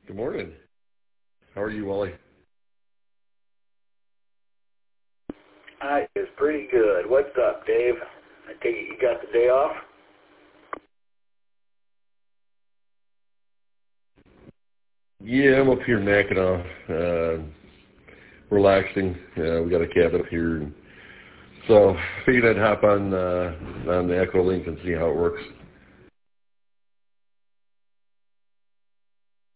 Good morning. How are you, Wally? It's pretty good. What's up, Dave? I take it you got the day off? Yeah, I'm up here in Mackinac, relaxing. We got a cabin up here, and so figured I'd hop on the Echo Link and see how it works.